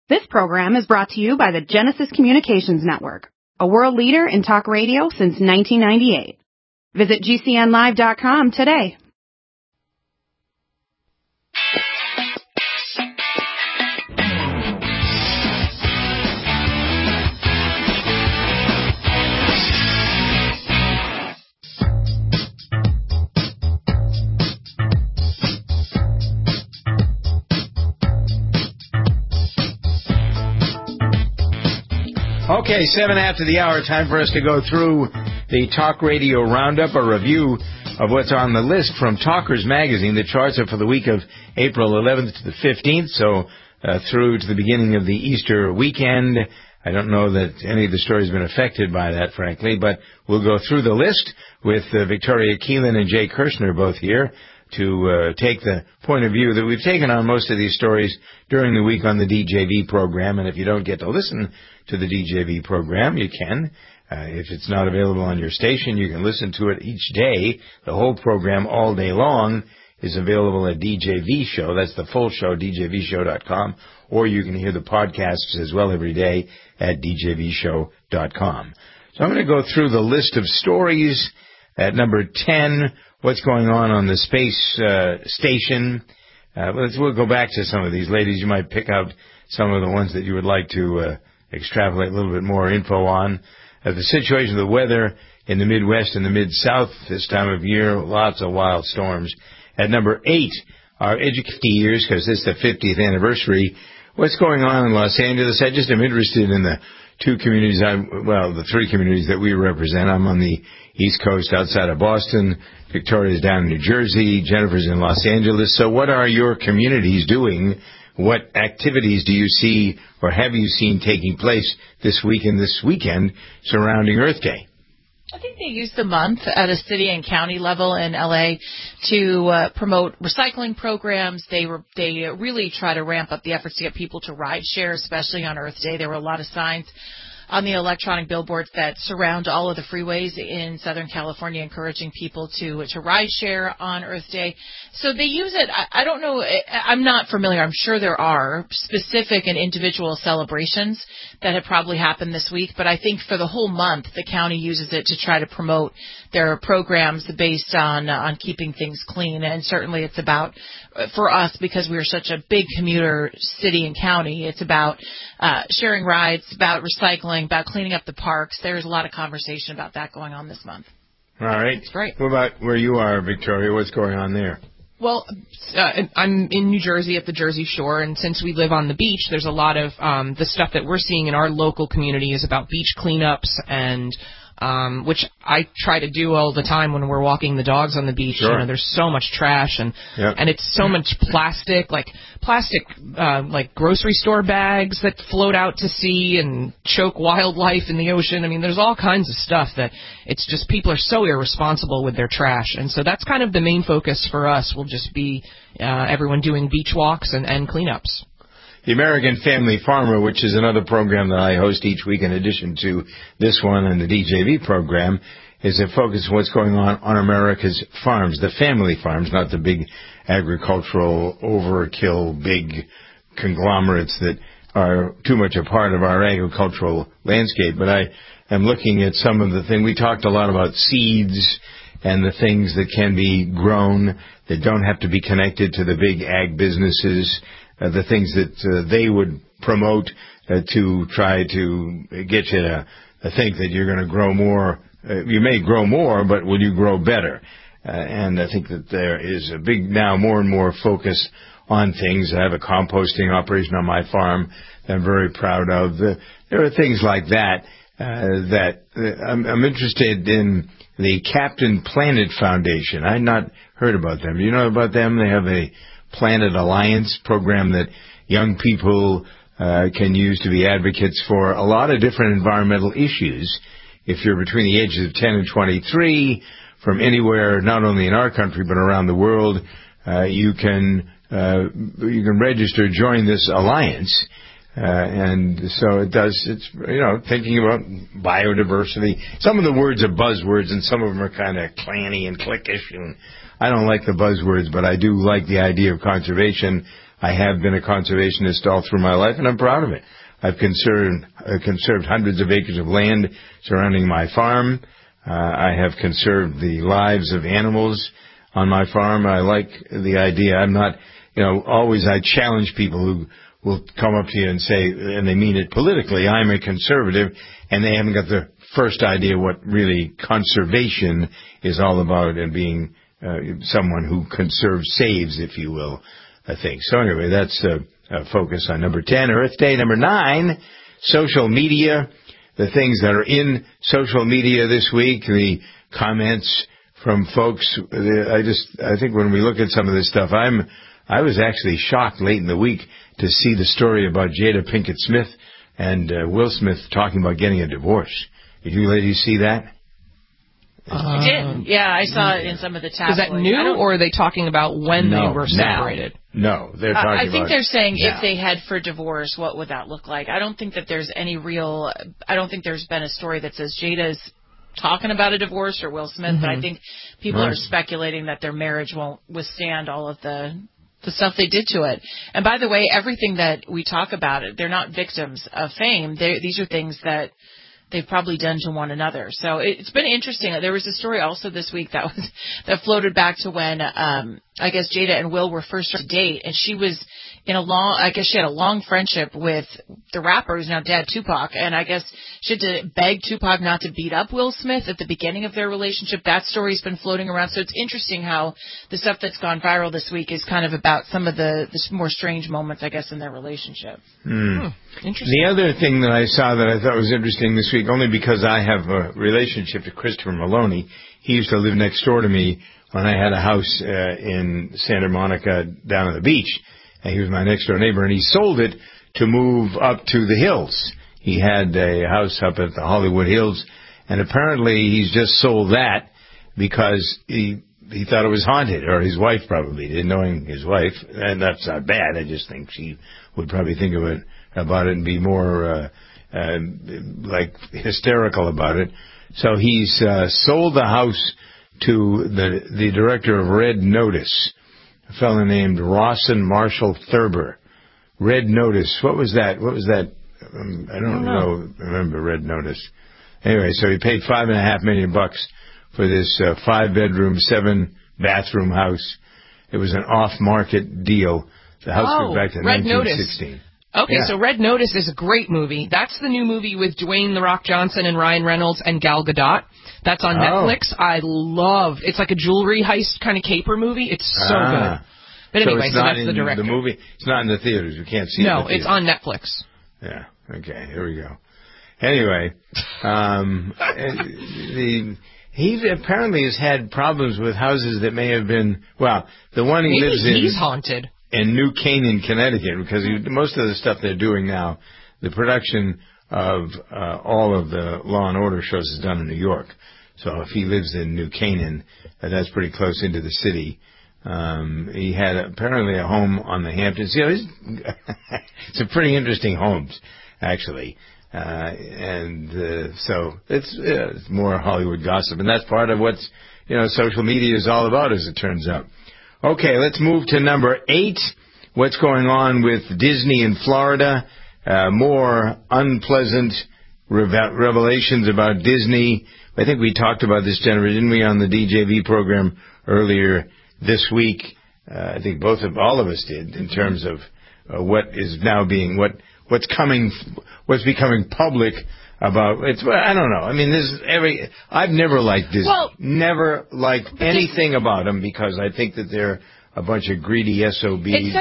This program is brought to you by the Genesis Communications Network, a world leader in talk radio since 1998. Visit GCNlive.com today. Okay, 7 after the hour, time for us to go through the Talk Radio Roundup, a review of what's on the list from Talkers Magazine. The charts are for the week of April 11th to the 15th, so through to the beginning of the Easter weekend. I don't know that any of the stories have been affected by that, frankly, but we'll go through the list with Victoria Keelan and Jay Kirshner both here to take the point of view that we've taken on most of these stories during the week on the DJV program. And if you don't get to listen to the DJV program, you can. If it's not available on your station, you can listen to it each day. The whole program all day long is available at DJV Show. That's the full show, djvshow.com. Or you can hear the podcasts as well every day at djvshow.com. So I'm going to go through the list of stories. At number 10, what's going on the space station. We'll go back to some of these. Ladies, you might pick out some of the ones that you would like to extrapolate a little bit more info on. The situation of the weather in the Midwest and the Mid-South this time of year, lots of wild storms. At number 8, our education years, because this is the 50th anniversary. What's going on in Los Angeles? I just am interested in the two communities, the three communities that we represent. I'm on the East Coast outside of Boston. Victoria's down in New Jersey. Jennifer's in Los Angeles. So what are your communities doing? What activities do you see or have you seen taking place this week and this weekend surrounding Earth Day? I think they use the month at a city and county level in L.A. to promote recycling programs. They really try to ramp up the efforts to get people to ride share, especially on Earth Day. There were a lot of signs on the electronic billboards that surround all of the freeways in Southern California, encouraging people to ride share on Earth Day. So they use it. I don't know. I'm not familiar. I'm sure there are specific and individual celebrations that have probably happened this week, but I think for the whole month, the county uses it to try to promote their programs based on keeping things clean. And certainly it's about, for us, because we are such a big commuter city and county, it's about sharing rides, about recycling, about cleaning up the parks. There's a lot of conversation about that going on this month. All right. It's great. What about where you are, Victoria? What's going on there? Well, I'm in New Jersey at the Jersey Shore, and since we live on the beach, there's a lot of the stuff that we're seeing in our local community is about beach cleanups and which I try to do all the time when we're walking the dogs on the beach. Sure. You know, there's so much trash and it's so much plastic, like grocery store bags that float out to sea and choke wildlife in the ocean. I mean, there's all kinds of stuff that it's just people are so irresponsible with their trash. And so that's kind of the main focus for us will just be everyone doing beach walks and cleanups. The American Family Farmer, which is another program that I host each week in addition to this one and the DJV program, is a focus on what's going on America's farms, the family farms, not the big agricultural overkill, big conglomerates that are too much a part of our agricultural landscape. But I am looking at some of the things. We talked a lot about seeds and the things that can be grown that don't have to be connected to the big ag businesses. The things that they would promote to try to get you to think that you're going to grow more. You may grow more, but will you grow better? And I think that there is a big now more and more focus on things. I have a composting operation on my farm that I'm very proud of. There are things like that I'm interested in. The Captain Planet Foundation. I had not heard about them. Do you know about them? They have a Planet Alliance program that young people can use to be advocates for a lot of different environmental issues. If you're between the ages of 10 and 23, from anywhere, not only in our country but around the world, you can register, join this alliance. And so it's thinking about biodiversity. Some of the words are buzzwords and some of them are kind of clanny and cliquish, and I don't like the buzzwords, but I do like the idea of conservation. I have been a conservationist all through my life, and I'm proud of it. I've conserved hundreds of acres of land surrounding my farm. I have conserved the lives of animals on my farm. I like the idea. I'm not, always I challenge people who will come up to you and say, and they mean it politically, I'm a conservative, and they haven't got the first idea what really conservation is all about, and being someone who saves, if you will, I think. So anyway, that's a focus on number 10. Earth Day. Number 9, social media. The things that are in social media this week, the comments from folks. I think when we look at some of this stuff, I was actually shocked late in the week to see the story about Jada Pinkett Smith and Will Smith talking about getting a divorce. Did you ladies see that? I did. Yeah, I saw it in some of the tabloids. Is that new, or are they talking about when they were separated? No, they're talking about I think they're saying now. If they head for divorce, what would that look like? I don't think that there's any real... I don't think there's been a story that says Jada's talking about a divorce or Will Smith, but I think people are speculating that their marriage won't withstand all of the stuff they did to it. And by the way, everything that we talk about, they're not victims of fame. These are things that they've probably done to one another. So it's been interesting. There was a story also this week that floated back to when I guess Jada and Will were first to date, and she was she had a long friendship with the rapper who's now dead, Tupac, and I guess she had to beg Tupac not to beat up Will Smith at the beginning of their relationship. That story's been floating around. So it's interesting how the stuff that's gone viral this week is kind of about some of the more strange moments, I guess, in their relationship. Interesting. The other thing that I saw that I thought was interesting this week, only because I have a relationship to Christopher Maloney. He used to live next door to me when I had a house in Santa Monica down on the beach. And he was my next door neighbor, and he sold it to move up to the hills. He had a house up at the Hollywood Hills, and apparently he's just sold that because he thought it was haunted, or his wife probably did, knowing his wife. And that's not bad. I just think she would probably think about it and be more hysterical about it. So he's sold the house to the director of Red Notice, a fellow named Rawson Marshall Thurber. Red Notice. What was that? I don't remember Red Notice. Anyway, so he paid $5.5 million for this 5-bedroom, 7-bathroom house. It was an off-market deal. The house goes back to 1916. Notice. Okay, so Red Notice is a great movie. That's the new movie with Dwayne The Rock Johnson and Ryan Reynolds and Gal Gadot. That's on Netflix. It's like a jewelry heist kind of caper movie. It's so good. But anyway, so that's the director. The movie, it's not in the theaters. You can't see it. No, it's on Netflix. Yeah. Okay. Here we go. Anyway, he apparently has had problems with houses that may have been. Well, the one he lives in. He's haunted. In New Canaan, Connecticut, because most of the stuff they're doing now, the production of all of the Law and Order shows is done in New York. So if he lives in New Canaan, that's pretty close into the city. He had apparently a home on the Hamptons. It's a pretty interesting homes, actually. So it's more Hollywood gossip, and that's part of what's social media is all about, as it turns out. Okay, let's move to number 8. What's going on with Disney in Florida? More unpleasant revelations about Disney. I think we talked about this, Jennifer, didn't we, on the DJV program earlier this week? I think all of us did, in terms of what is now being what's becoming public about it. I don't know. I mean, I've never liked Disney. Never liked anything about them, because I think that they're a bunch of greedy SOBs.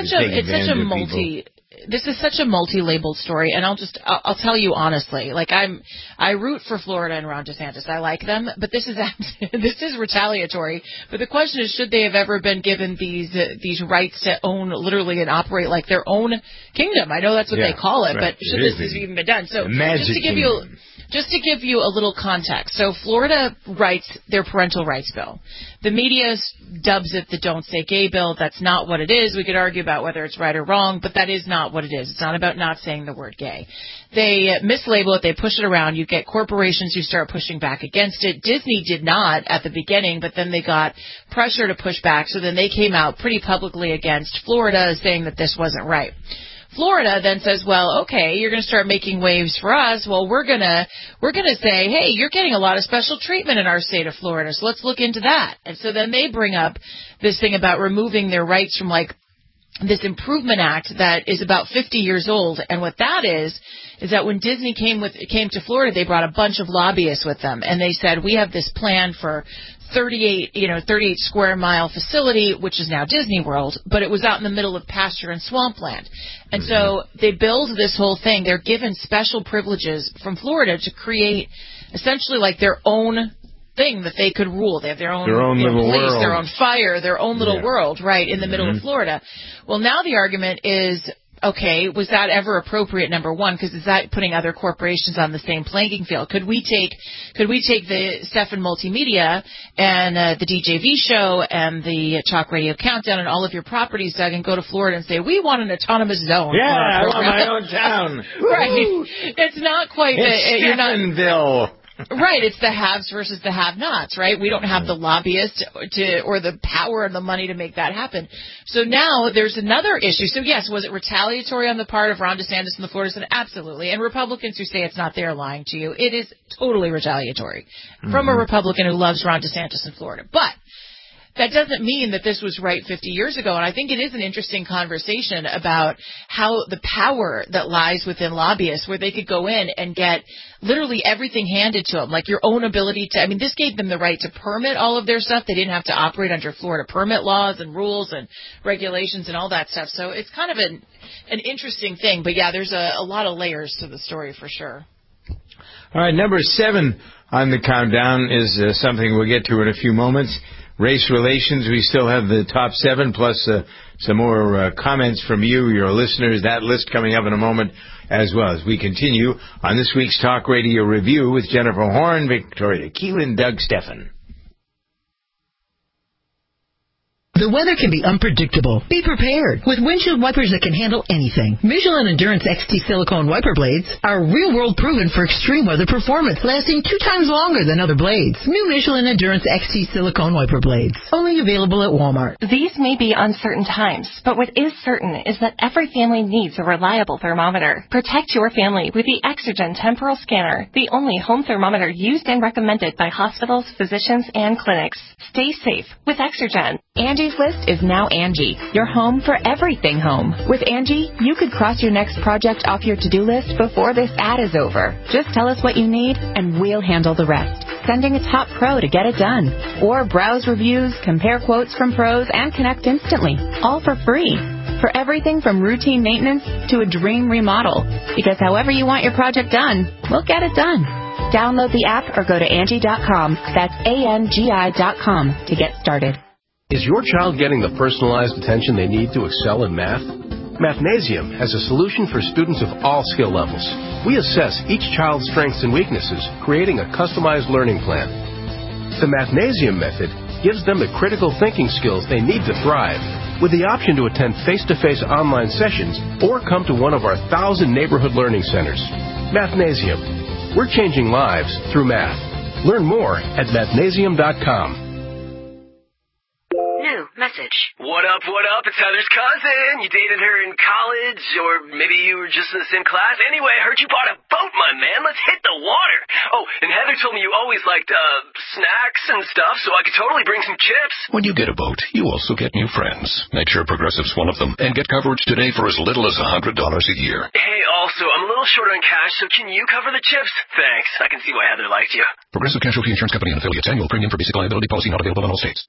This is such a multi-labeled story, and I'll tell you honestly, I root for Florida and Ron DeSantis. I like them, but this is retaliatory. But the question is, should they have ever been given these rights to own literally and operate like their own kingdom? I know that's what they call it, but should this have even been done? So just to give you just to give you a little context. So Florida writes their parental rights bill. The media dubs it the Don't Say Gay bill. That's not what it is. We could argue about whether it's right or wrong, but that is not what it is. It's not about not saying the word gay. They mislabel it. They push it around. You get corporations who start pushing back against it. Disney did not at the beginning, but then they got pressure to push back. So then they came out pretty publicly against Florida, saying that this wasn't right. Florida then says, well, okay, you're going to start making waves for us. Well, we're going to say, hey, you're getting a lot of special treatment in our state of Florida, so let's look into that. And so then they bring up this thing about removing their rights from, like, this Improvement Act that is about 50 years old. And what that is that when Disney came to Florida, they brought a bunch of lobbyists with them, and they said, we have this plan for 38 square mile facility, which is now Disney World, but it was out in the middle of pasture and swampland. And so they build this whole thing. They're given special privileges from Florida to create essentially like their own thing that they could rule. They have their own little police, world. their own fire, their own little world, right, in the middle of Florida. Well, now the argument is, okay, was that ever appropriate, number one? Because is that putting other corporations on the same playing field? Could we take the Stefan Multimedia and the DJV show and the Talk Radio Countdown and all of your properties, Doug, and go to Florida and say, we want an autonomous zone? Yeah, I want my own town. Right. It's not quite you're not. Right, it's the haves versus the have-nots, right? We don't have the lobbyists or the power and the money to make that happen. So now there's another issue. So yes, was it retaliatory on the part of Ron DeSantis and the Florida Senate? Absolutely. And Republicans who say it's not, they're lying to you. It is totally retaliatory from a Republican who loves Ron DeSantis in Florida. But that doesn't mean that this was right 50 years ago, and I think it is an interesting conversation about how the power that lies within lobbyists, where they could go in and get literally everything handed to them, like your own ability to, I mean, this gave them the right to permit all of their stuff. They didn't have to operate under Florida permit laws and rules and regulations and all that stuff. So it's kind of an interesting thing, but yeah, there's a lot of layers to the story for sure. All right, number 7 on the countdown is something we'll get to in a few moments. Race relations, we still have the top 7, plus some more comments from you, your listeners. That list coming up in a moment as well as we continue on this week's Talk Radio Review with Jennifer Horn, Victoria Keelan, Doug Stephan. The weather can be unpredictable. Be prepared with windshield wipers that can handle anything. Michelin Endurance XT silicone wiper blades are real-world proven for extreme weather performance, lasting 2 times longer than other blades. New Michelin Endurance XT silicone wiper blades, only available at Walmart. These may be uncertain times, but what is certain is that every family needs a reliable thermometer. Protect your family with the Exergen Temporal Scanner, the only home thermometer used and recommended by hospitals, physicians, and clinics. Stay safe with Exergen. Angie's List is now Angie, your home for everything home. With Angie, you could cross your next project off your to-do list before this ad is over. Just tell us what you need, and we'll handle the rest. Sending a top pro to get it done. Or browse reviews, compare quotes from pros, and connect instantly. All for free. For everything from routine maintenance to a dream remodel. Because however you want your project done, we'll get it done. Download the app or go to Angie.com. That's ANGI.com to get started. Is your child getting the personalized attention they need to excel in math? Mathnasium has a solution for students of all skill levels. We assess each child's strengths and weaknesses, creating a customized learning plan. The Mathnasium method gives them the critical thinking skills they need to thrive, with the option to attend face-to-face online sessions or come to one of our 1,000 neighborhood learning centers. Mathnasium. We're changing lives through math. Learn more at mathnasium.com. Message. What up? It's Heather's cousin. You dated her in college, or maybe you were just in the same class. Anyway, I heard you bought a boat, my man. Let's hit the water. Oh, and Heather told me you always liked snacks and stuff, so I could totally bring some chips. When you get a boat, you also get new friends. Make sure Progressive's one of them, and get coverage today for as little as $100 a year. Hey, also, I'm a little short on cash, so can you cover the chips? Thanks. I can see why Heather liked you. Progressive Casualty Insurance Company and affiliates. Annual premium for basic liability policy not available in all states.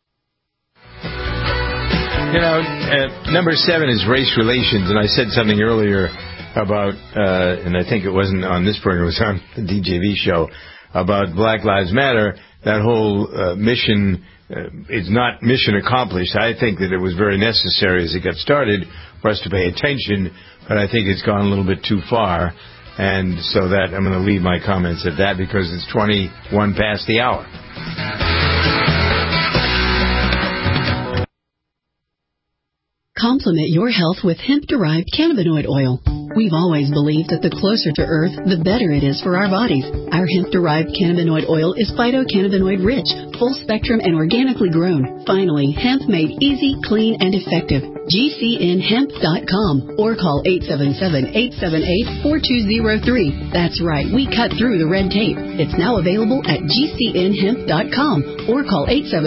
You know, number 7 is race relations, and I said something earlier about, and I think it wasn't on this program, it was on the DJV show, about Black Lives Matter. That whole mission is not mission accomplished. I think that it was very necessary as it got started for us to pay attention, but I think it's gone a little bit too far. And so that I'm going to leave my comments at that because it's 21 past the hour. Complement your health with hemp-derived cannabinoid oil. We've always believed that the closer to Earth, the better it is for our bodies. Our hemp-derived cannabinoid oil is phytocannabinoid-rich, full-spectrum, and organically grown. Finally, hemp made easy, clean, and effective. GCNhemp.com or call 877-878-4203. That's right, we cut through the red tape. It's now available at GCNhemp.com or call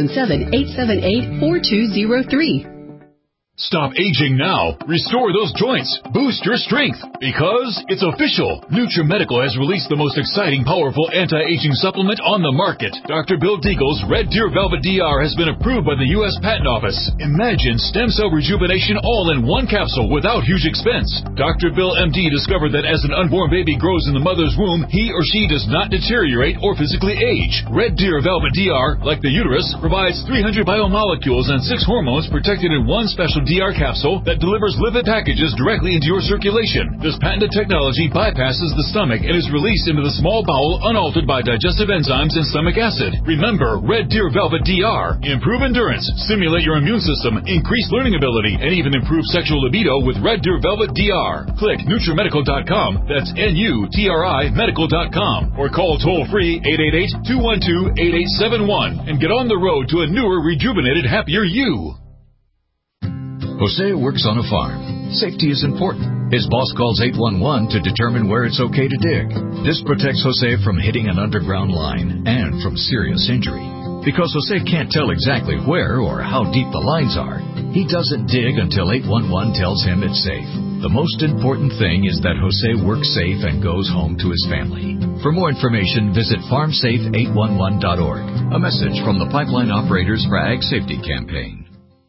877-878-4203. Stop aging now. Restore those joints. Boost your strength. Because it's official. NutriMedical has released the most exciting, powerful anti-aging supplement on the market. Dr. Bill Deagle's Red Deer Velvet DR has been approved by the U.S. Patent Office. Imagine stem cell rejuvenation all in one capsule without huge expense. Dr. Bill MD discovered that as an unborn baby grows in the mother's womb, he or she does not deteriorate or physically age. Red Deer Velvet DR, like the uterus, provides 300 biomolecules and 6 hormones protected in one special DR capsule that delivers lipid packages directly into your circulation. This patented technology bypasses the stomach and is released into the small bowel unaltered by digestive enzymes and stomach acid. Remember, Red Deer Velvet DR. Improve endurance, stimulate your immune system, increase learning ability, and even improve sexual libido with Red Deer Velvet DR. Click NutriMedical.com, that's NUTRI medical.com, or call toll-free 888-212-8871 and get on the road to a newer, rejuvenated, happier you. Jose works on a farm. Safety is important. His boss calls 811 to determine where it's okay to dig. This protects Jose from hitting an underground line and from serious injury. Because Jose can't tell exactly where or how deep the lines are, he doesn't dig until 811 tells him it's safe. The most important thing is that Jose works safe and goes home to his family. For more information, visit farmsafe811.org. A message from the Pipeline Operators for Ag Safety Campaign.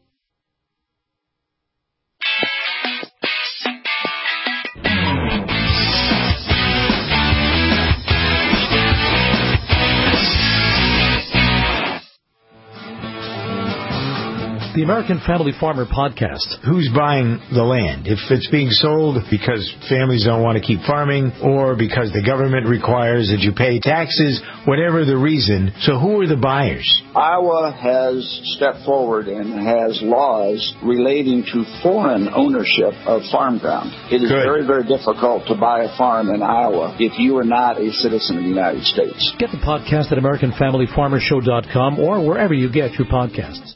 The American Family Farmer Podcast. Who's buying the land? If it's being sold because families don't want to keep farming or because the government requires that you pay taxes, whatever the reason, so who are the buyers? Iowa has stepped forward and has laws relating to foreign ownership of farm ground. It is very, very difficult to buy a farm in Iowa if you are not a citizen of the United States. Get the podcast at AmericanFamilyFarmerShow.com or wherever you get your podcasts.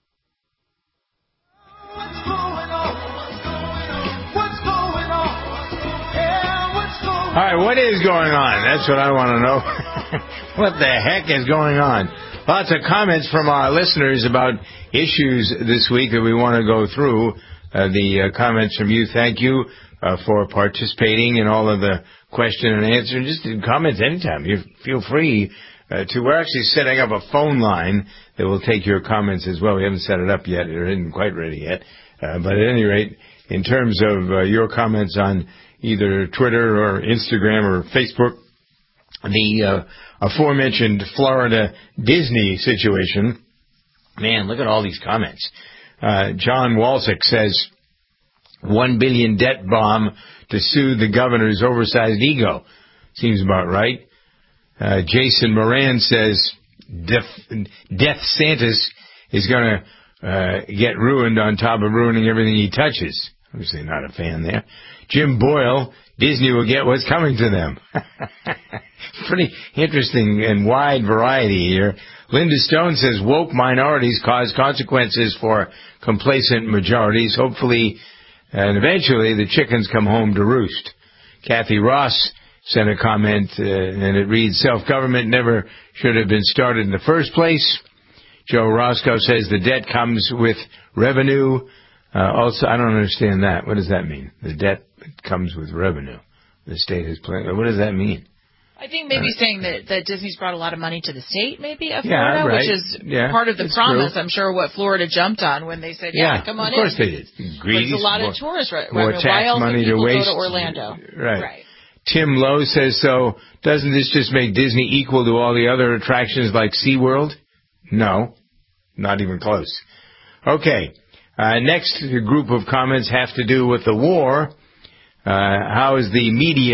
All right, what is going on? That's what I want to know. What the heck is going on? Lots of comments from our listeners about issues this week that we want to go through. The comments from you, thank you for participating in all of the question and answer. Just comments anytime. You feel free to. We're actually setting up a phone line that will take your comments as well. We haven't set it up yet. It isn't quite ready yet. But at any rate, in terms of your comments on either Twitter or Instagram or Facebook, the aforementioned Florida Disney situation. Man, look at all these comments. John Walsick says, $1 billion debt bomb to soothe the governor's oversized ego. Seems about right. Jason Moran says, Death Santis is going to get ruined on top of ruining everything he touches. Obviously not a fan there. Jim Boyle, Disney will get what's coming to them. Pretty interesting and wide variety here. Linda Stone says woke minorities cause consequences for complacent majorities. Hopefully and eventually the chickens come home to roost. Kathy Ross sent a comment and it reads, self-government never should have been started in the first place. Joe Roscoe says the debt comes with revenue. Also, I don't understand that. What does that mean? The debt comes with revenue. The state has planned. What does that mean? I think maybe saying that Disney's brought a lot of money to the state, maybe, of Florida, right. Which is part of the promise. True. I'm sure what Florida jumped on when they said, come on in. Of course they did. Greece, there's a lot of tourists. More tax money to waste. Go to Orlando. Right. Tim Lowe says, so doesn't this just make Disney equal to all the other attractions like SeaWorld? No, not even close. Okay. Next group of comments have to do with the war. How is the media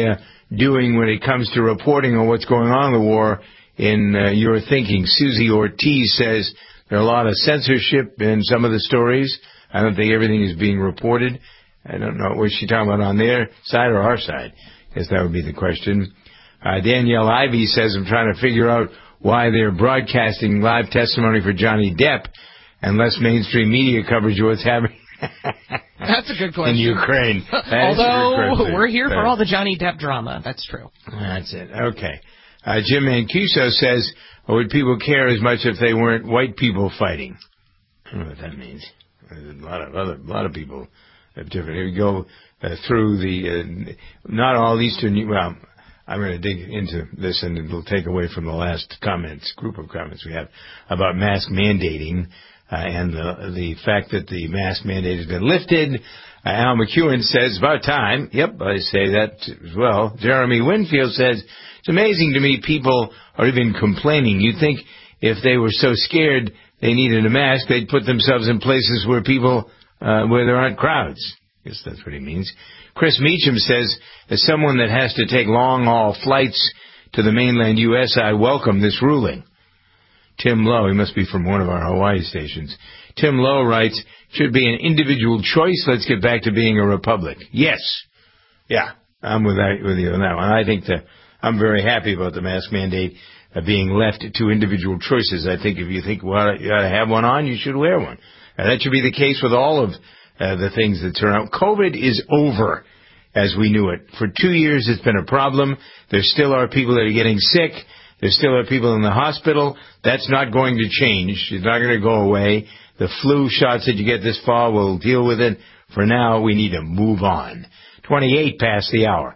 doing when it comes to reporting on what's going on in the war in your thinking? Susie Ortiz says there are a lot of censorship in some of the stories. I don't think everything is being reported. I don't know. Was she talking about on their side or our side? I guess that would be the question. Danielle Ivey says, I'm trying to figure out why they're broadcasting live testimony for Johnny Depp and less mainstream media coverage of what's happening. That's a good question. In Ukraine. Although we're here for all the Johnny Depp drama. That's true. That's it. Okay. Jim Mancuso says, would people care as much if they weren't white people fighting? I don't know what that means. There's a lot of people have different. Here we go through the not all Eastern. Well, I'm going to dig into this, and it'll take away from the last group of comments we have about mask mandating and the fact that the mask mandate has been lifted. Al McEwen says, about time. Yep, I say that as well. Jeremy Winfield says, it's amazing to me people are even complaining. You'd think if they were so scared they needed a mask, they'd put themselves in places where where there aren't crowds. I guess that's what he means. Chris Meacham says, as someone that has to take long-haul flights to the mainland U.S., I welcome this ruling. Tim Lowe, he must be from one of our Hawaii stations. Tim Lowe writes, should be an individual choice. Let's get back to being a republic. Yes. Yeah, I'm with you on that one. I think I'm very happy about the mask mandate being left to individual choices. I think if you think, well, you ought to have one on, you should wear one. That should be the case with all of the things that turn out. COVID is over as we knew it. For 2 years, it's been a problem. There still are people that are getting sick. There still are people in the hospital. That's not going to change. It's not going to go away. The flu shots that you get this fall will deal with it. For now, we need to move on. 28 past the hour.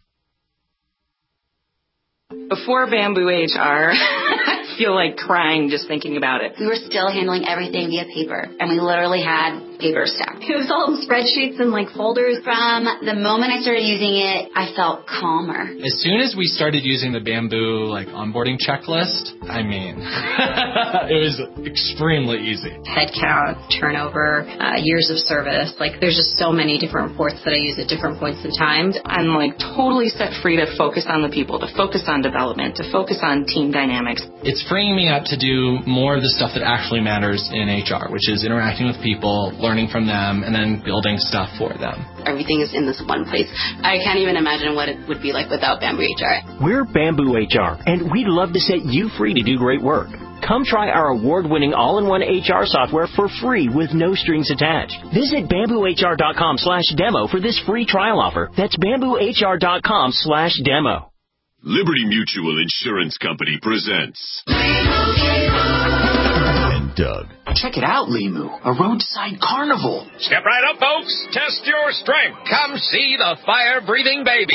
Before Bamboo HR, I feel like crying just thinking about it. We were still handling everything via paper, and we literally had paper stack. It was all spreadsheets and folders. From the moment I started using it, I felt calmer. As soon as we started using the Bamboo onboarding checklist, it was extremely easy. Headcount, turnover, years of service. There's just so many different reports that I use at different points in time. I'm totally set free to focus on the people, to focus on development, to focus on team dynamics. It's freeing me up to do more of the stuff that actually matters in HR, which is interacting with people, learning from them, and then building stuff for them. Everything is in this one place. I can't even imagine what it would be like without Bamboo HR. We're Bamboo HR, and we'd love to set you free to do great work. Come try our award-winning all-in-one HR software for free with no strings attached. Visit bamboohr.com/demo for this free trial offer. That's bamboohr.com/demo. Liberty Mutual Insurance Company presents and Doug. Check it out, Limu, a roadside carnival. Step right up, folks. Test your strength. Come see the fire-breathing baby.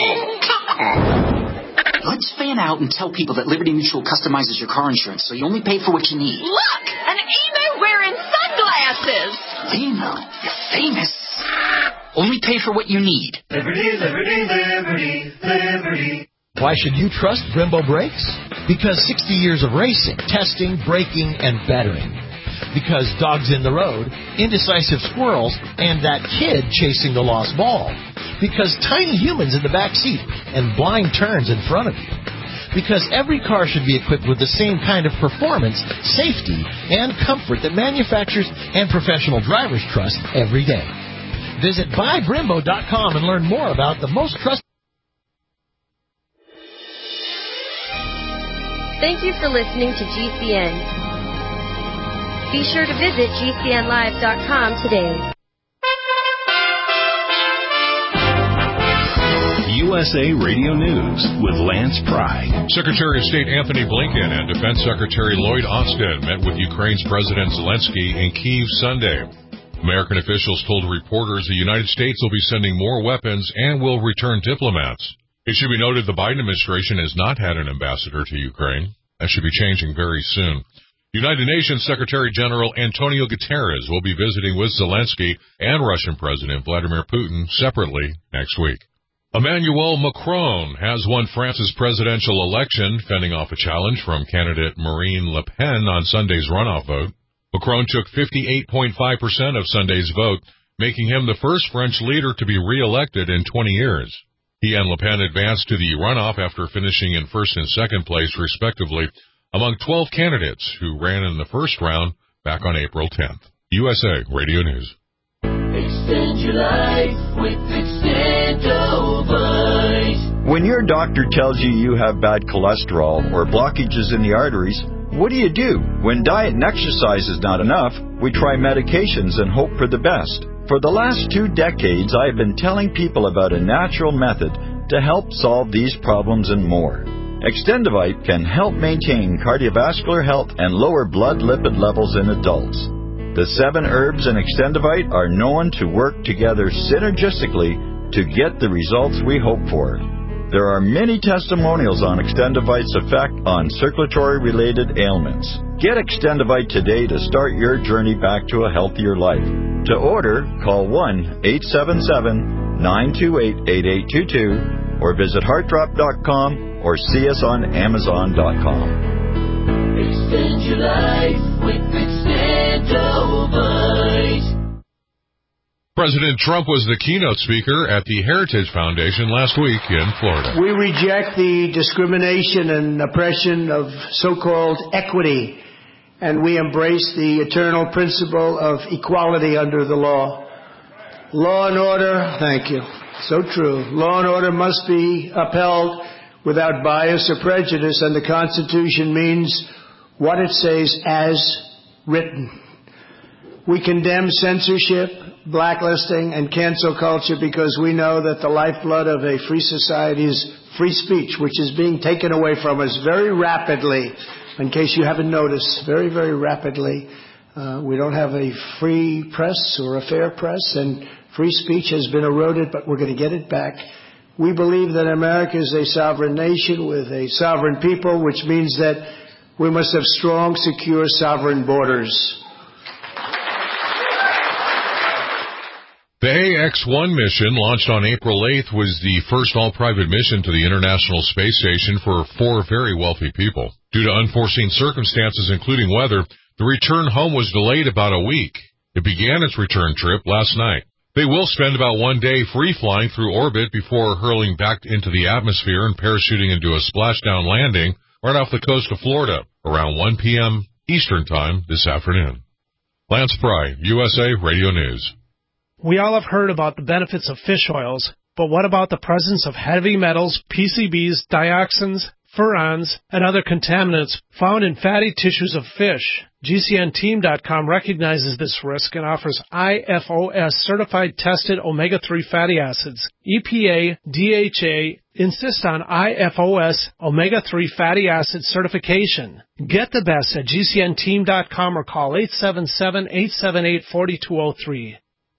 Let's fan out and tell people that Liberty Mutual customizes your car insurance, so you only pay for what you need. Look, an emu wearing sunglasses. Limu, you're famous. Only pay for what you need. Liberty, liberty, liberty, liberty. Why should you trust Brembo brakes? Because 60 years of racing, testing, braking, and bettering. Because dogs in the road, indecisive squirrels, and that kid chasing the lost ball. Because tiny humans in the back seat and blind turns in front of you. Because every car should be equipped with the same kind of performance, safety, and comfort that manufacturers and professional drivers trust every day. Visit buybrembo.com and learn more about the most trusted. Thank you for listening to GCN. Be sure to visit GCNlive.com today. USA Radio News with Lance Pry. Secretary of State Anthony Blinken and Defense Secretary Lloyd Austin met with Ukraine's President Zelensky in Kyiv Sunday. American officials told reporters the United States will be sending more weapons and will return diplomats. It should be noted the Biden administration has not had an ambassador to Ukraine. That should be changing very soon. United Nations Secretary General Antonio Guterres will be visiting with Zelensky and Russian President Vladimir Putin separately next week. Emmanuel Macron has won France's presidential election, fending off a challenge from candidate Marine Le Pen on Sunday's runoff vote. Macron took 58.5% of Sunday's vote, making him the first French leader to be re-elected in 20 years. He and Le Pen advanced to the runoff after finishing in first and second place, respectively, among 12 candidates who ran in the first round back on April 10th. USA Radio News. Extend your life with Extendovite. When your doctor tells you you have bad cholesterol or blockages in the arteries, what do? When diet and exercise is not enough, we try medications and hope for the best. For the last 2 decades, I have been telling people about a natural method to help solve these problems and more. Extendovite can help maintain cardiovascular health and lower blood lipid levels in adults. The 7 herbs in Extendovite are known to work together synergistically to get the results we hope for. There are many testimonials on Extendovite's effect on circulatory-related ailments. Get Extendovite today to start your journey back to a healthier life. To order, call 1-877-928-8822 or visit heartdrop.com or see us on Amazon.com. Extend your life with Extendovite. President Trump was the keynote speaker at the Heritage Foundation last week in Florida. We reject the discrimination and oppression of so-called equity, and we embrace the eternal principle of equality under the law. Law and order, thank you, so true. Law and order must be upheld without bias or prejudice, and the Constitution means what it says as written. We condemn censorship, blacklisting, and cancel culture because we know that the lifeblood of a free society is free speech, which is being taken away from us very rapidly. In case you haven't noticed, very, very rapidly. We don't have a free press or a fair press, and free speech has been eroded, but we're going to get it back. We believe that America is a sovereign nation with a sovereign people, which means that we must have strong, secure, sovereign borders. The AX-1 mission, launched on April 8th, was the first all-private mission to the International Space Station for 4 very wealthy people. Due to unforeseen circumstances, including weather, the return home was delayed about a week. It began its return trip last night. They will spend about 1 day free-flying through orbit before hurling back into the atmosphere and parachuting into a splashdown landing right off the coast of Florida around 1 p.m. Eastern Time this afternoon. Lance Pry, USA Radio News. We all have heard about the benefits of fish oils, but what about the presence of heavy metals, PCBs, dioxins, furans, and other contaminants found in fatty tissues of fish? GCNteam.com recognizes this risk and offers IFOS certified tested omega-3 fatty acids. EPA, DHA insist on IFOS omega-3 fatty acid certification. Get the best at GCNteam.com or call 877-878-4203.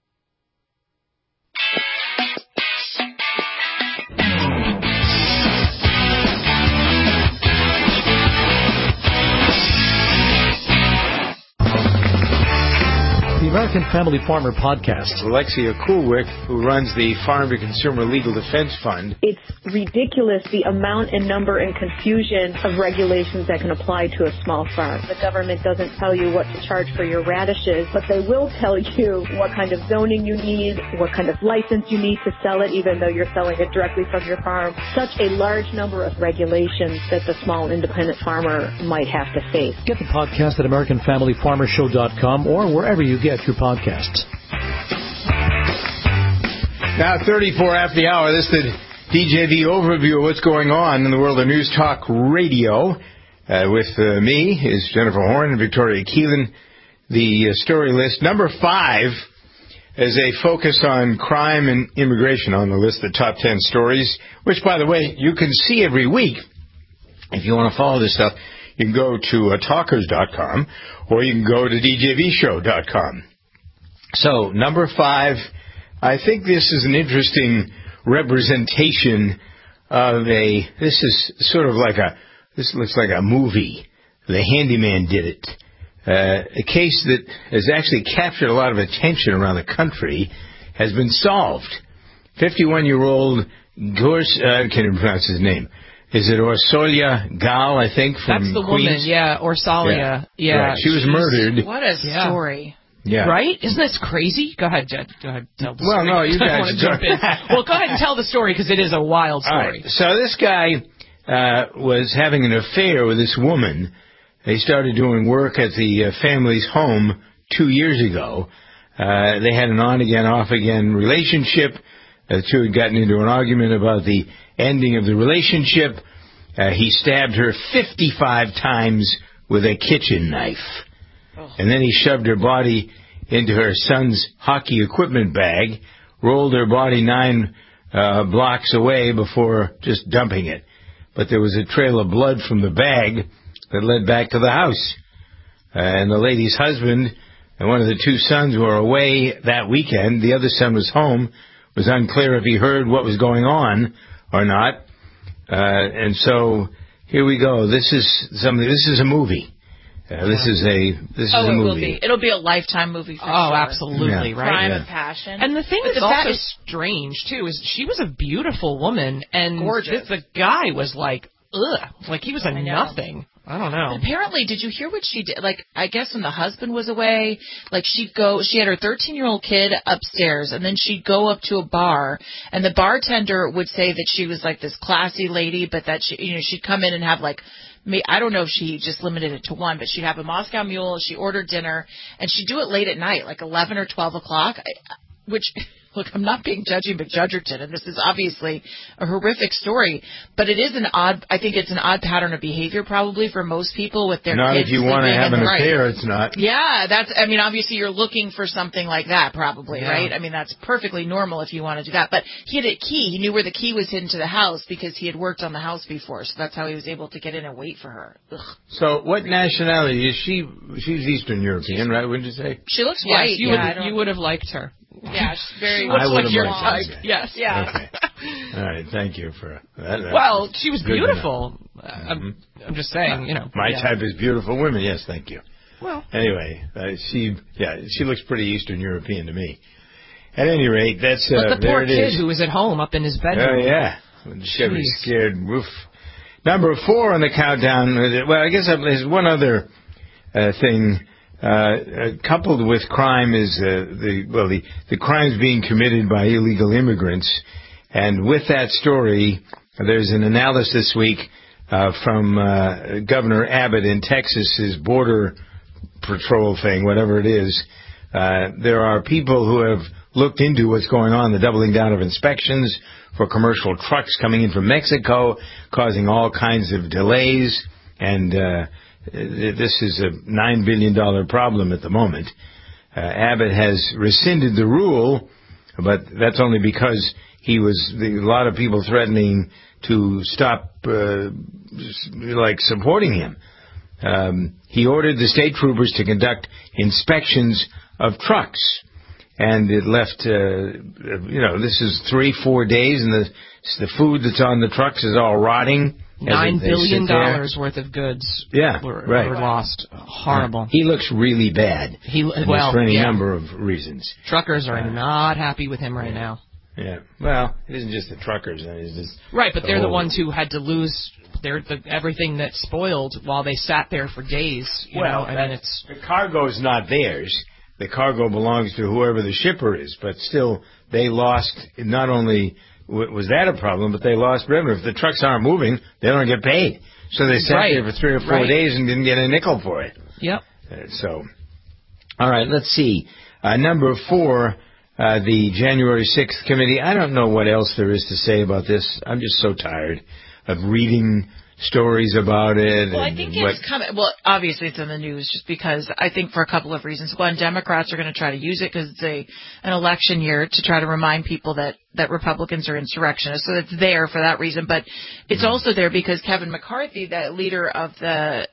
The American Family Farmer Podcast. Alexia Kulwick, who runs the Farm to Consumer Legal Defense Fund. It's ridiculous the amount and number and confusion of regulations that can apply to a small farm. The government doesn't tell you what to charge for your radishes, but they will tell you what kind of zoning you need, what kind of license you need to sell it, even though you're selling it directly from your farm. Such a large number of regulations that the small independent farmer might have to face. Get the podcast at AmericanFamilyFarmerShow.com or wherever you get your podcasts. Now, 34 after the hour, this is the DJV overview of what's going on in the world of News Talk Radio. With me is Jennifer Horn and Victoria Keelan. The story list, number 5, is a focus on crime and immigration on the list, the top 10 stories, which, by the way, you can see every week. If you want to follow this stuff, you can go to talkers.com or you can go to djvshow.com. So, number 5, I think this is an interesting representation of this is sort of like this looks like a movie. The Handyman did it. A case that has actually captured a lot of attention around the country has been solved. 51-year-old Gors, I can't even pronounce his name. Is it Orsolia Gal, I think, from That's the Queens? woman, yeah, Orsolia. Yeah. Right. She was murdered. What a story. Yeah. Right? Isn't this crazy? Go ahead, Jed. Go ahead. Tell the well, story. no, you guys I want to jump in. Well, go ahead and tell the story because it is a wild story. All right. So this guy was having an affair with this woman. They started doing work at the family's home 2 years ago. They had an on-again, off-again relationship. The two had gotten into an argument about the ending of the relationship. He stabbed her 55 times with a kitchen knife. And then he shoved her body into her son's hockey equipment bag, rolled her body 9 blocks away before just dumping it. But there was a trail of blood from the bag that led back to the house. And the lady's husband and one of the 2 sons were away that weekend. The other son was home. It was unclear if he heard what was going on or not. And so here we go. This is a movie. This is a movie. It'll be a Lifetime movie for sure. Oh, absolutely, right? Crime of passion. And the thing that's also strange, too, is she was a beautiful woman, and gorgeous. The guy was like, ugh, like he was a nothing. I don't know. But apparently, did you hear what she did? Like, I guess when the husband was away, like she had her 13-year-old kid upstairs, and then she'd go up to a bar, and the bartender would say that she was like this classy lady, but that she'd come in and have like, I don't know if she just limited it to one, but she'd have a Moscow Mule, she ordered dinner, and she'd do it late at night, like 11 or 12 o'clock, which... Look, I'm not being judgy McJudgerton, and this is obviously a horrific story, but it is I think it's an odd pattern of behavior probably for most people with their kids. Not if you want to have an affair, it's not. Yeah, obviously you're looking for something like that probably, right? I mean, that's perfectly normal if you want to do that. But he had a key. He knew where the key was hidden to the house because he had worked on the house before, so that's how he was able to get in and wait for her. Ugh. So what nationality is she? She's Eastern European, right, wouldn't you say? She looks white. Yes, you would have liked her. Yeah, she's very. I would have your liked type. her. Yes. Yeah. Okay. All right. Thank you for that. Well, she was beautiful. I'm just saying, My type is beautiful women. Yes, thank you. Well. Anyway, she looks pretty Eastern European to me. At any rate, that's but the poor there it kid who was at home up in his bedroom. Oh yeah, Chevy scared roof. Number 4 on the countdown. Well, I guess there's one other thing. Coupled with crime is the crimes being committed by illegal immigrants, and with that story, there's an analysis this week from Governor Abbott in Texas, his border patrol thing, whatever it is. There are people who have looked into what's going on, the doubling down of inspections for commercial trucks coming in from Mexico, causing all kinds of delays, and this is a $9 billion problem at the moment. Abbott has rescinded the rule, but that's only because a lot of people threatening to stop, supporting him. He ordered the state troopers to conduct inspections of trucks, and it left, this is 3-4 days, and the food that's on the trucks is all rotting. $9 billion worth of goods were lost. Horrible. He looks really bad. For any number of reasons. Truckers are not happy with him right now. Yeah. Well, it isn't just the truckers. It's just right, but they're the ones who had to lose everything that spoiled while they sat there for days. The cargo's not theirs. The cargo belongs to whoever the shipper is, but still, they lost not only... Was that a problem? But they lost revenue. If the trucks aren't moving, they don't get paid. So they sat there for 3 or 4 days and didn't get a nickel for it. Yep. All right, let's see. Number 4, the January 6th committee. I don't know what else there is to say about this. I'm just so tired of reading stories about it. Well, I think it's coming. Well, obviously it's in the news just because I think for a couple of reasons. One, Democrats are going to try to use it because it's an election year to try to remind people that Republicans are insurrectionists. So it's there for that reason. But it's also there because Kevin McCarthy, the leader of the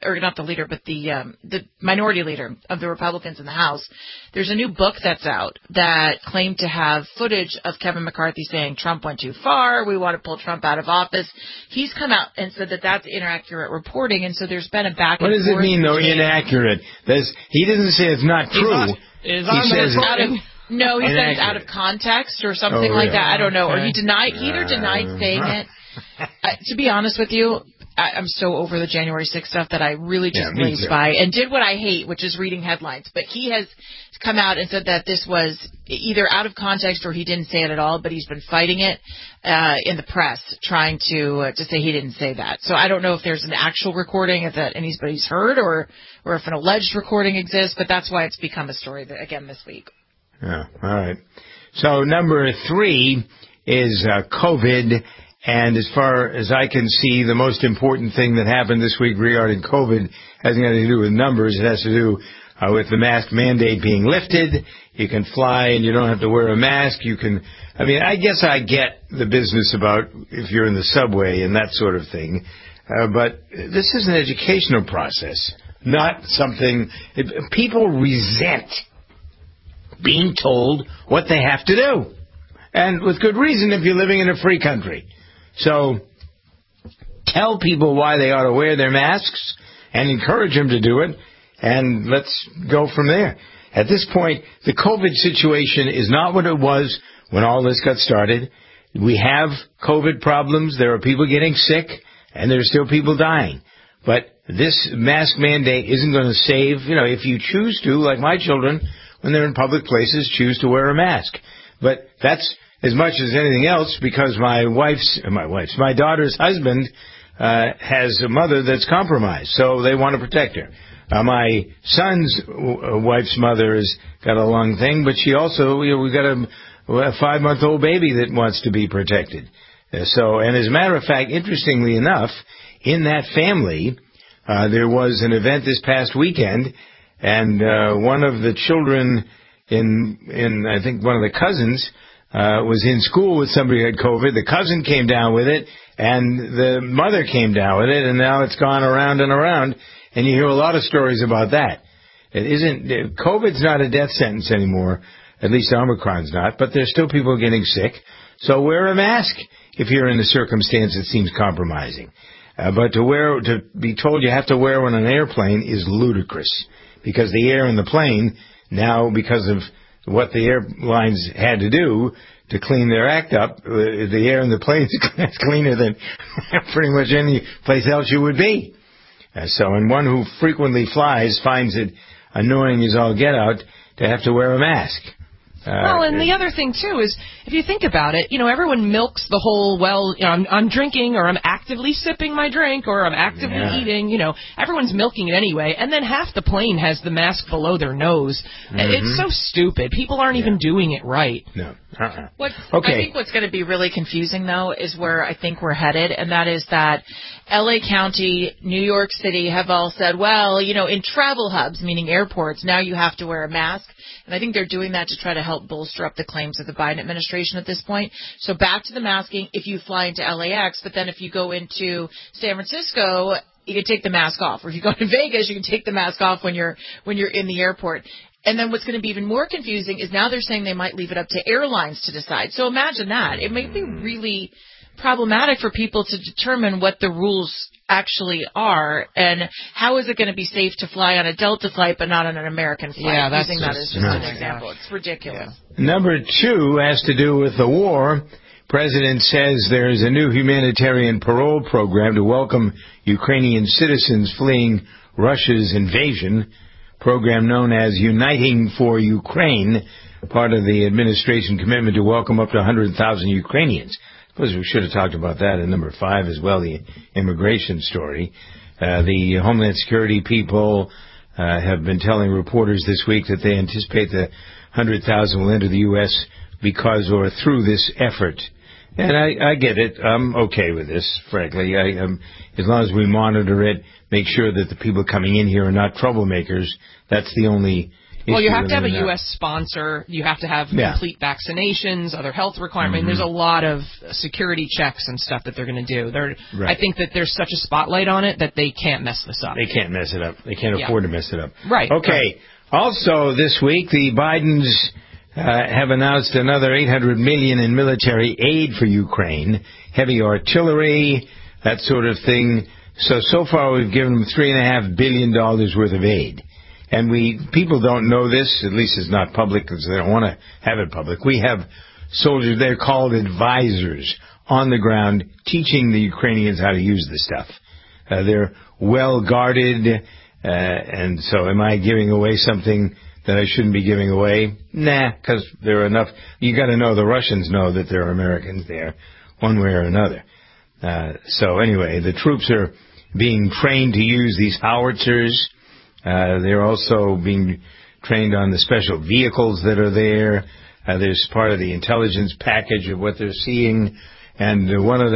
minority leader of the Republicans in the House, there's a new book that's out that claimed to have footage of Kevin McCarthy saying Trump went too far, we want to pull Trump out of office. He's come out and said that that's inaccurate reporting, and so there's been a back and forth. What does it mean, though, inaccurate? He doesn't say it's not true. He says no, he said it's out of context or something like that. I don't know. Or he either denied saying it. To be honest with you, I'm so over the January 6th stuff that I really just glazed by and did what I hate, which is reading headlines. But he has come out and said that this was either out of context or he didn't say it at all, but he's been fighting it in the press, trying to say he didn't say that. So I don't know if there's an actual recording that anybody's heard or if an alleged recording exists, but that's why it's become a story again this week. Yeah, all right. So number 3 is COVID. And as far as I can see, the most important thing that happened this week regarding COVID hasn't got to do with numbers. It has to do with the mask mandate being lifted. You can fly and you don't have to wear a mask. I guess I get the business about if you're in the subway and that sort of thing. But this is an educational process, not something... People resent being told what they have to do. And with good reason if you're living in a free country. So tell people why they ought to wear their masks and encourage them to do it, and let's go from there. At this point, the COVID situation is not what it was when all this got started. We have COVID problems. There are people getting sick, and there are still people dying. But this mask mandate isn't going to save, if you choose to, like my children, when they're in public places, choose to wear a mask. But that's as much as anything else, because my daughter's husband has a mother that's compromised, so they want to protect her. My son's wife's mother has got a lung thing, but she also, we've got a 5-month-old baby that wants to be protected. And as a matter of fact, interestingly enough, in that family, there was an event this past weekend, and one of the children in I think one of the cousins was in school with somebody who had COVID. The cousin came down with it, and the mother came down with it, and now it's gone around and around, and you hear a lot of stories about that. COVID's not a death sentence anymore, at least Omicron's not, but there's still people getting sick, so wear a mask if you're in a circumstance that seems compromising. But to be told you have to wear one on an airplane is ludicrous, because the air in the plane, now because of what the airlines had to do to clean their act up, the air in the plane is cleaner than pretty much any place else you would be. And one who frequently flies finds it annoying as all get out to have to wear a mask. And the other thing, too, is if you think about it, everyone milks the whole, I'm drinking, or I'm actively sipping my drink, or I'm actively eating, everyone's milking it anyway, and then half the plane has the mask below their nose. Mm-hmm. It's so stupid. People aren't even doing it right. No. I think what's going to be really confusing, though, is where I think we're headed, and that is that L.A. County, New York City have all said, in travel hubs, meaning airports, now you have to wear a mask. And I think they're doing that to try to help bolster up the claims of the Biden administration at this point. So back to the masking if you fly into LAX, but then if you go into San Francisco, you can take the mask off. Or if you go to Vegas, you can take the mask off when you're in the airport. And then what's going to be even more confusing is now they're saying they might leave it up to airlines to decide. So imagine that. It may be really problematic for people to determine what the rules actually are, and how is it going to be safe to fly on a Delta flight but not on an American flight? Yeah, that's using that as just an example. It's ridiculous. Yeah. Number 2 has to do with the war. President says there's a new humanitarian parole program to welcome Ukrainian citizens fleeing Russia's invasion, program known as Uniting for Ukraine, part of the administration commitment to welcome up to 100,000 Ukrainians. I suppose we should have talked about that in number 5 as well, the immigration story. The Homeland Security people have been telling reporters this week that they anticipate the 100,000 will enter the U.S. because or through this effort. And I get it. I'm okay with this, frankly. As long as we monitor it, make sure that the people coming in here are not troublemakers, that's the only Well, you have to have a U.S. sponsor. You have to have complete vaccinations, other health requirements. Mm-hmm. There's a lot of security checks and stuff that they're going to do. I think that there's such a spotlight on it that they can't mess this up. They can't mess it up. They can't afford to mess it up. Right. Okay. Right. Also, this week, the Bidens have announced another $800 million in military aid for Ukraine, heavy artillery, that sort of thing. So far, we've given them $3.5 billion worth of aid. And people don't know this, at least it's not public because they don't want to have it public. We have soldiers, they're called advisors, on the ground teaching the Ukrainians how to use this stuff. They're well guarded. And so am I giving away something that I shouldn't be giving away? Nah, because there are enough. You got to know the Russians know that there are Americans there, one way or another. So anyway, the troops are being trained to use these howitzers. They're also being trained on the special vehicles that are there. There's part of the intelligence package of what they're seeing. And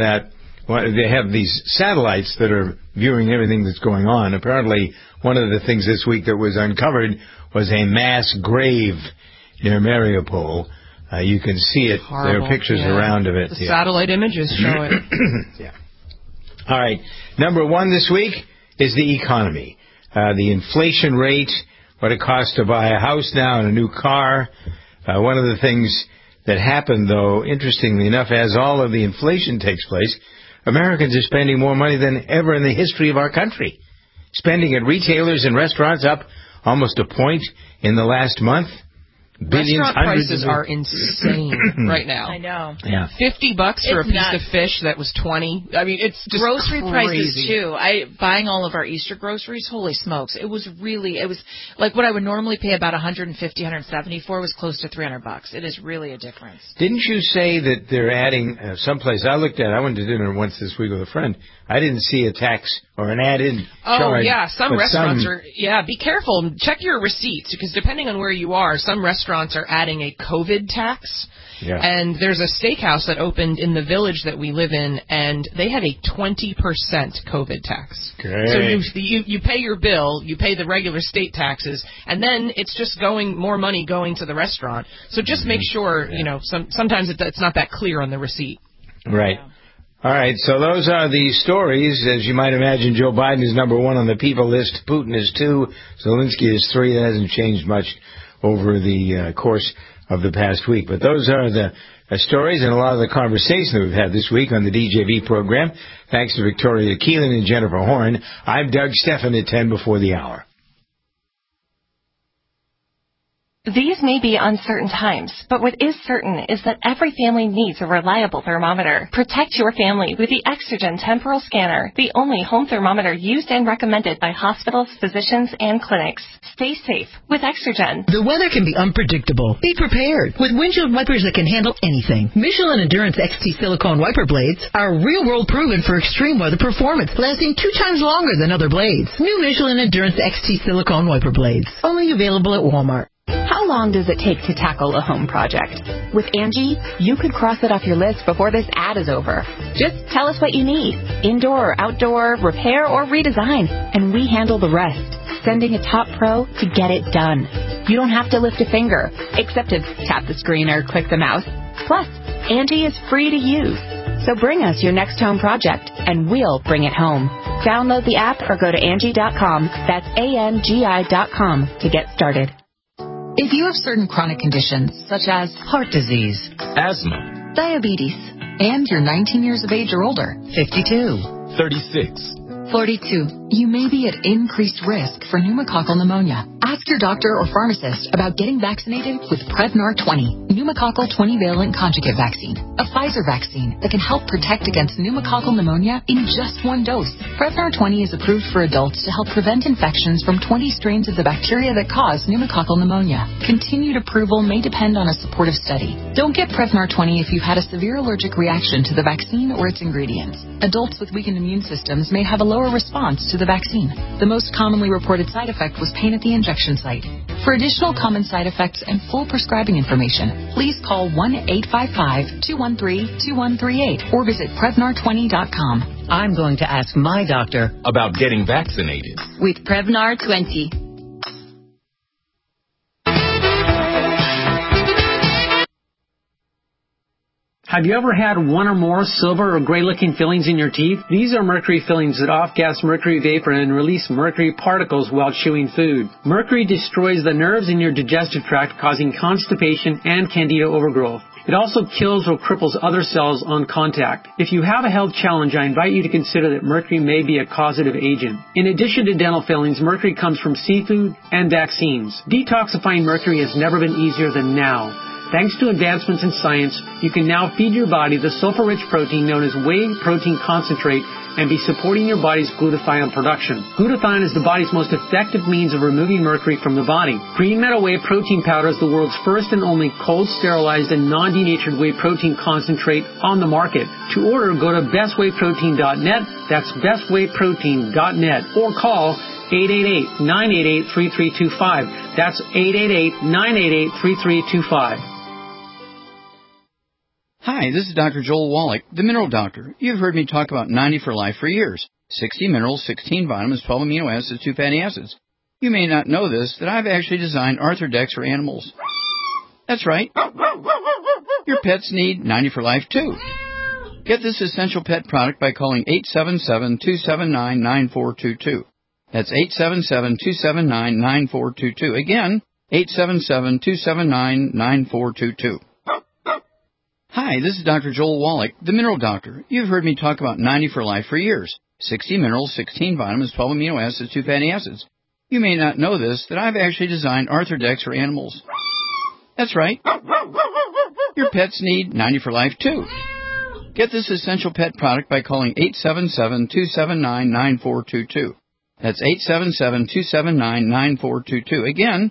they have these satellites that are viewing everything that's going on. Apparently, one of the things this week that was uncovered was a mass grave near Mariupol. You can see it. Horrible. There are pictures around of it. The satellite images show it. Yeah. All right. Number one this week is the economy. The inflation rate, what it costs to buy a house now and a new car. One of the things that happened, though, interestingly enough, as all of the inflation takes place, Americans are spending more money than ever in the history of our country. Spending at retailers and restaurants up almost a point in the last month. Billions, restaurant prices are insane right now. I know. Yeah. $50 for a piece of fish that was $20. I mean, it's just grocery crazy. prices too. Buying all of our Easter groceries. Holy smokes! It was like what I would normally pay about $150, $170 for was close to $300. It is really a difference. Didn't you say that they're adding someplace? I went to dinner once this week with a friend. I didn't see a tax or an added charge. Oh, yeah. Some restaurants are... Yeah, be careful. Check your receipts, because depending on where you are, some restaurants are adding a COVID tax. Yeah. And there's a steakhouse that opened in the village that we live in, and they have a 20% COVID tax. Great. So you pay your bill, you pay the regular state taxes, and then it's just more money going to the restaurant. So just make sure, sometimes it's not that clear on the receipt. Right. Yeah. All right, so those are the stories. As you might imagine, Joe Biden is number one on the people list. Putin is 2. Zelensky is 3. That hasn't changed much over the course of the past week. But those are the stories and a lot of the conversation that we've had this week on the DJV program. Thanks to Victoria Keelan and Jennifer Horn. I'm Doug Stephan at 10 before the hour. These may be uncertain times, but what is certain is that every family needs a reliable thermometer. Protect your family with the Exergen Temporal Scanner, the only home thermometer used and recommended by hospitals, physicians, and clinics. Stay safe with Exergen. The weather can be unpredictable. Be prepared with windshield wipers that can handle anything. Michelin Endurance XT silicone wiper blades are real-world proven for extreme weather performance, lasting 2 times longer than other blades. New Michelin Endurance XT silicone wiper blades, only available at Walmart. How long does it take to tackle a home project? With Angie, you could cross it off your list before this ad is over. Just tell us what you need, indoor or outdoor, repair or redesign, and we handle the rest, sending a top pro to get it done. You don't have to lift a finger, except to tap the screen or click the mouse. Plus, Angie is free to use. So bring us your next home project, and we'll bring it home. Download the app or go to Angie.com, that's ANGI.com, to get started. If you have certain chronic conditions, such as heart disease, asthma, diabetes, and you're 19 years of age or older, 52, 36, 42, you may be at increased risk for pneumococcal pneumonia. Ask your doctor or pharmacist about getting vaccinated with Prevnar 20, pneumococcal 20-valent conjugate vaccine, a Pfizer vaccine that can help protect against pneumococcal pneumonia in just 1 dose. Prevnar 20 is approved for adults to help prevent infections from 20 strains of the bacteria that cause pneumococcal pneumonia. Continued approval may depend on a supportive study. Don't get Prevnar 20 if you've had a severe allergic reaction to the vaccine or its ingredients. Adults with weakened immune systems may have a lower response to the vaccine. The most commonly reported side effect was pain at the injection site. For additional common side effects and full prescribing information, please call 1-855-213-2138 or visit Prevnar20.com. I'm going to ask my doctor about getting vaccinated with Prevnar 20. Have you ever had one or more silver or gray-looking fillings in your teeth? These are mercury fillings that off-gas mercury vapor and release mercury particles while chewing food. Mercury destroys the nerves in your digestive tract, causing constipation and candida overgrowth. It also kills or cripples other cells on contact. If you have a health challenge, I invite you to consider that mercury may be a causative agent. In addition to dental fillings, mercury comes from seafood and vaccines. Detoxifying mercury has never been easier than now. Thanks to advancements in science, you can now feed your body the sulfur-rich protein known as whey protein concentrate and be supporting your body's glutathione production. Glutathione is the body's most effective means of removing mercury from the body. Green Meadow Whey Protein Powder is the world's first and only cold, sterilized, and non-denatured whey protein concentrate on the market. To order, go to bestwheyprotein.net. That's bestwheyprotein.net. Or call 888-988-3325. That's 888-988-3325. Hi, this is Dr. Joel Wallach, the Mineral Doctor. You've heard me talk about 90 for Life for years. 60 minerals, 16 vitamins, 12 amino acids, 2 fatty acids. You may not know this, that I've actually designed Arthrodex for animals. That's right. Your pets need 90 for Life, too. Get this essential pet product by calling 877-279-9422. That's 877-279-9422. Again, 877-279-9422. Hi, this is Dr. Joel Wallach, the Mineral Doctor. You've heard me talk about 90 for Life for years. 60 minerals, 16 vitamins, 12 amino acids, 2 fatty acids. You may not know this, that I've actually designed Arthrodex for animals. That's right. Your pets need 90 for Life, too. Get this essential pet product by calling 877-279-9422. That's 877-279-9422. Again,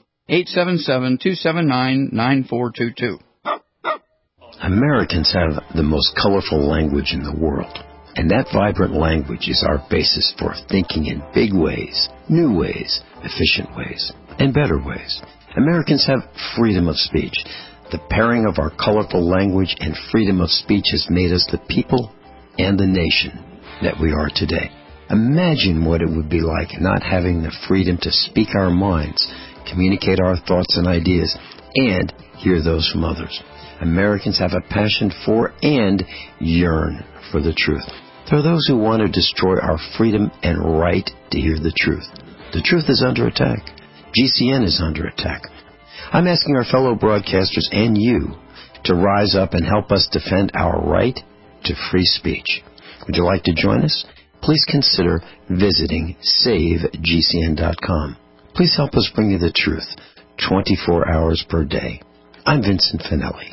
877-279-9422. Americans have the most colorful language in the world, and that vibrant language is our basis for thinking in big ways, new ways, efficient ways, and better ways. Americans have freedom of speech. The pairing of our colorful language and freedom of speech has made us the people and the nation that we are today. Imagine what it would be like not having the freedom to speak our minds, communicate our thoughts and ideas, and hear those from others. Americans have a passion for and yearn for the truth. There are those who want to destroy our freedom and right to hear the truth. The truth is under attack. GCN is under attack. I'm asking our fellow broadcasters and you to rise up and help us defend our right to free speech. Would you like to join us? Please consider visiting SaveGCN.com. Please help us bring you the truth 24 hours per day. I'm Vincent Finelli.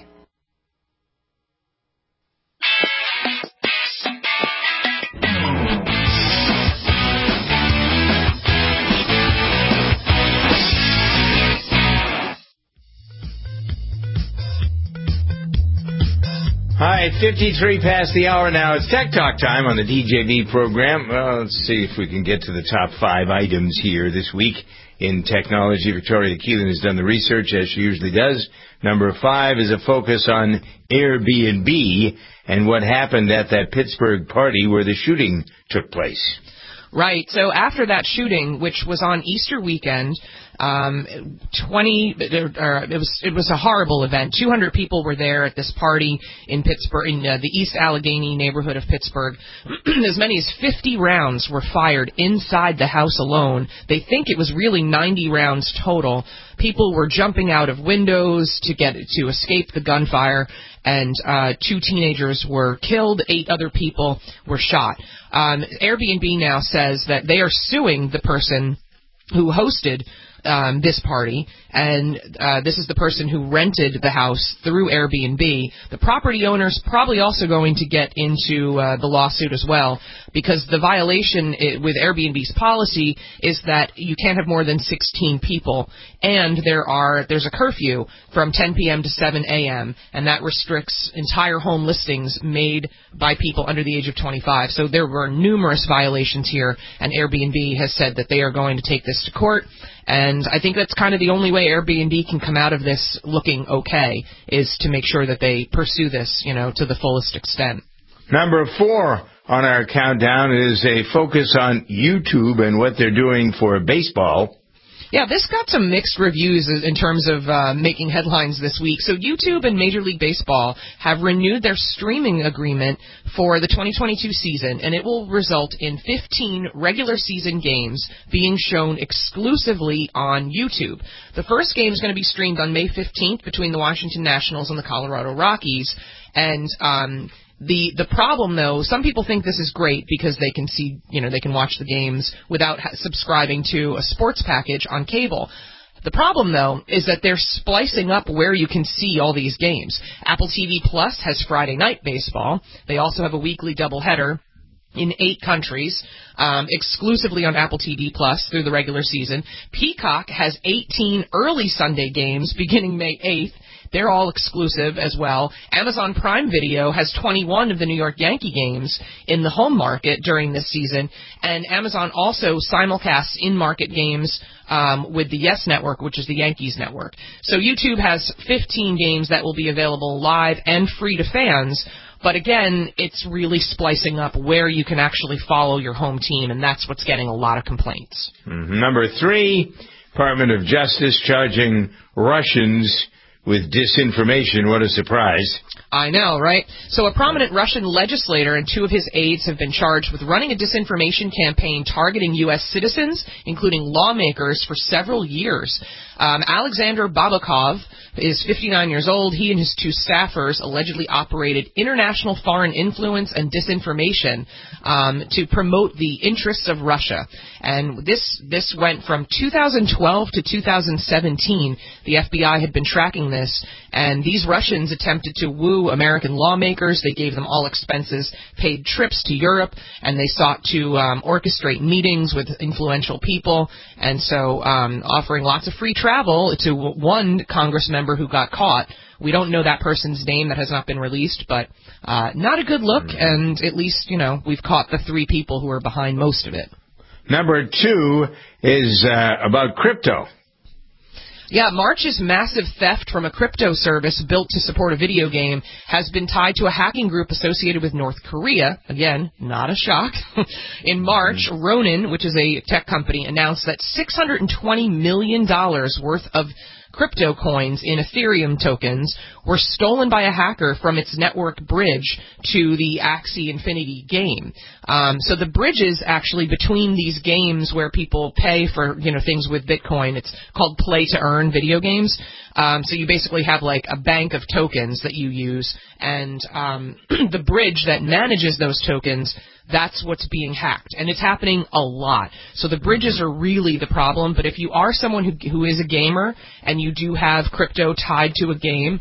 Hi, 53 past the hour now. It's Tech Talk time on the DJV program. Well, let's see if we can get to the top 5 items here this week in technology. Victoria Keelan has done the research, as she usually does. Number 5 is a focus on Airbnb and what happened at that Pittsburgh party where the shooting took place. Right. So after that shooting, which was on Easter weekend, it was a horrible event. 200 people were there at this party in Pittsburgh, in the East Allegheny neighborhood of Pittsburgh. As many as 50 rounds were fired inside the house alone. They think it was really 90 rounds total. People were jumping out of windows to escape the gunfire, and 2 teenagers were killed. 8 other people were shot. Airbnb now says that they are suing the person who hosted this party, and this is the person who rented the house through Airbnb. The property owner's probably also going to get into the lawsuit as well, because the violation with Airbnb's policy is that you can't have more than 16 people, and there's a curfew from 10 p.m. to 7 a.m., and that restricts entire home listings made by people under the age of 25. So there were numerous violations here, and Airbnb has said that they are going to take this to court. And I think that's kind of the only way Airbnb can come out of this looking okay, is to make sure that they pursue this, to the fullest extent. Number 4 on our countdown is a focus on YouTube and what they're doing for baseball. Yeah, this got some mixed reviews in terms of making headlines this week. So YouTube and Major League Baseball have renewed their streaming agreement for the 2022 season, and it will result in 15 regular season games being shown exclusively on YouTube. The first game is going to be streamed on May 15th between the Washington Nationals and the Colorado Rockies, and the problem, though, some people think this is great because they can see, they can watch the games without subscribing to a sports package on cable. The problem, though, is that they're splicing up where you can see all these games. Apple TV Plus has Friday Night Baseball. They also have a weekly doubleheader in 8 countries, exclusively on Apple TV Plus through the regular season. Peacock has 18 early Sunday games beginning May 8th. They're all exclusive as well. Amazon Prime Video has 21 of the New York Yankee games in the home market during this season, and Amazon also simulcasts in-market games with the Yes Network, which is the Yankees network. So YouTube has 15 games that will be available live and free to fans, but again, it's really splicing up where you can actually follow your home team, and that's what's getting a lot of complaints. Number 3, Department of Justice charging Russians with disinformation. What a surprise. I know, right? So a prominent Russian legislator and 2 of his aides have been charged with running a disinformation campaign targeting U.S. citizens, including lawmakers, for several years. Alexander Babakov is 59 years old. He and his 2 staffers allegedly operated international foreign influence and disinformation to promote the interests of Russia. And this went from 2012 to 2017. The FBI had been tracking this, and these Russians attempted to woo American lawmakers. They gave them all expenses, paid trips to Europe, and they sought to orchestrate meetings with influential people, and so offering lots of free travel to one Congress member who got caught. We don't know that person's name. That has not been released, but not a good look, and at least, we've caught the 3 people who are behind most of it. Number 2 is about crypto. Yeah, March's massive theft from a crypto service built to support a video game has been tied to a hacking group associated with North Korea. Again, not a shock. In March, Ronin, which is a tech company, announced that $620 million worth of crypto coins in Ethereum tokens were stolen by a hacker from its network bridge to the Axie Infinity game. So the bridges actually between these games where people pay for things with Bitcoin, it's called play to earn video games. So you basically have like a bank of tokens that you use, and the bridge that manages those tokens, that's what's being hacked, and it's happening a lot. So the bridges are really the problem, but if you are someone who is a gamer and you do have crypto tied to a game,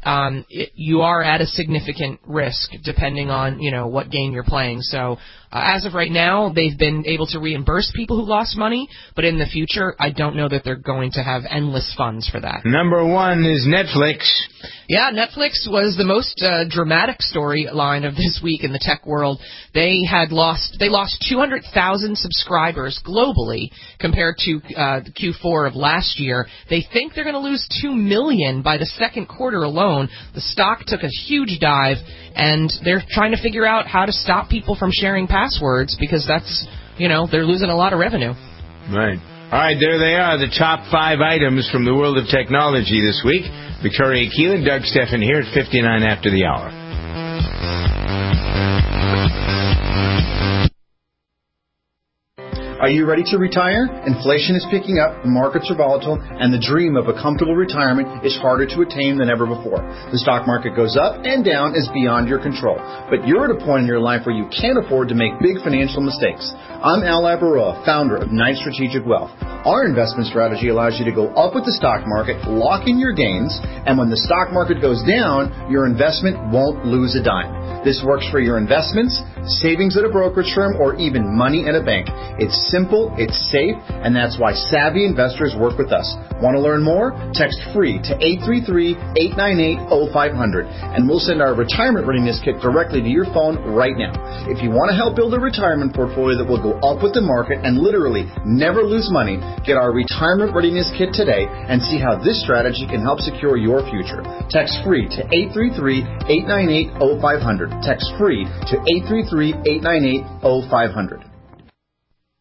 you are at a significant risk depending on, what game you're playing. So as of right now, they've been able to reimburse people who lost money, but in the future, I don't know that they're going to have endless funds for that. Number 1 is Netflix. Yeah, Netflix was the most dramatic storyline of this week in the tech world. They lost 200,000 subscribers globally compared to Q4 of last year. They think they're going to lose 2 million by the second quarter alone. The stock took a huge dive, and they're trying to figure out how to stop people from sharing passwords because that's, they're losing a lot of revenue. Right. All right, there they are, the top 5 items from the world of technology this week. Victoria Keelan, Doug Steffen here at 59 after the hour. Are you ready to retire? Inflation is picking up, the markets are volatile, and the dream of a comfortable retirement is harder to attain than ever before. The stock market goes up and down is beyond your control. But you're at a point in your life where you can't afford to make big financial mistakes. I'm Al Labaroa, founder of Knight Strategic Wealth. Our investment strategy allows you to go up with the stock market, lock in your gains, and when the stock market goes down, your investment won't lose a dime. This works for your investments, savings at a brokerage firm, or even money at a bank. It's simple, it's safe, and that's why savvy investors work with us. Want to learn more? Text FREE to 833-898-0500, and we'll send our retirement readiness kit directly to your phone right now. If you want to help build a retirement portfolio that will go up with the market and literally never lose money, get our retirement readiness kit today and see how this strategy can help secure your future. Text FREE to 833-898-0500. Text FREE to 833-898-0500.